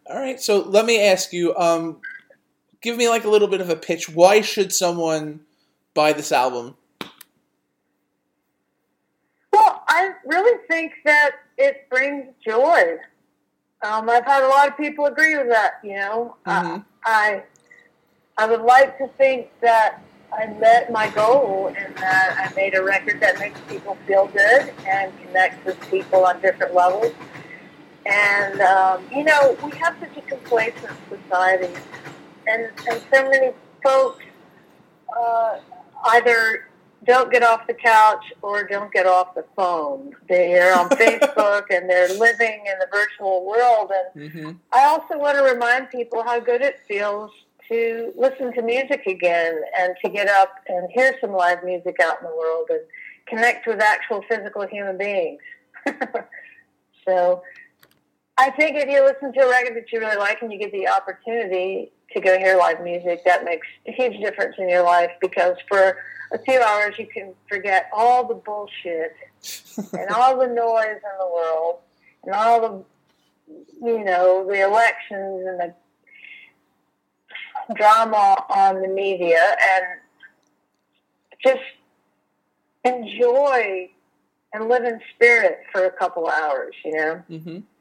All right, so let me ask you, give me like a little bit of a pitch. Why should someone buy this album? Well, I really think that it brings joy. I've had a lot of people agree with that. Mm-hmm. I would like to think that I met my goal and that I made a record that makes people feel good and connects with people on different levels. And we have such a complacent society, and so many folks either don't get off the couch or don't get off the phone. They're on Facebook and they're living in the virtual world. And Mm-hmm. I also want to remind people how good it feels to listen to music again and to get up and hear some live music out in the world and connect with actual physical human beings. So I think if you listen to a record that you really like and you get the opportunity to go hear live music, that makes a huge difference in your life, because for a few hours you can forget all the bullshit and all the noise in the world and all the elections and the drama on the media, and just enjoy and live in spirit for a couple hours, Mm-hmm.